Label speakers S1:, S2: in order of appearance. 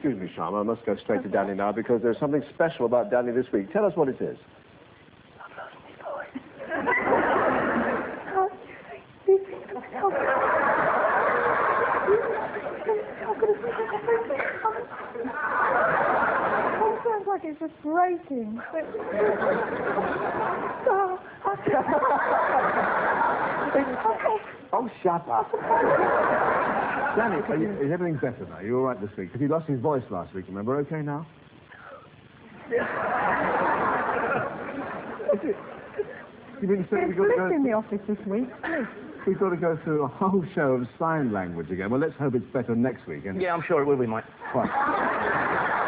S1: excuse me, Sharma. I must go straight to Danny now because there's something special about Danny this week. Tell us what it is.
S2: I've lost my voice.
S3: It sounds like it's just breaking.
S1: Oh, shut up. Danny, is everything better now? You're all right this week? Because he lost his voice last week, remember? Okay now? You mean to say we've got to go...
S3: in the office this week.
S1: We've got to go through a whole show of sign language again. Well, let's hope it's better next week,
S2: Yeah, I'm sure it will be, Mike.
S1: Right.